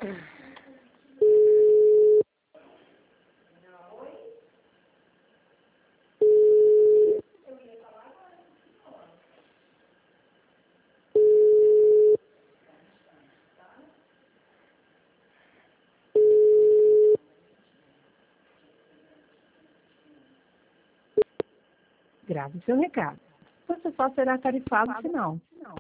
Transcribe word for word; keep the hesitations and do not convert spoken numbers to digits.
Grave seu recado. Você só será tarifado no final.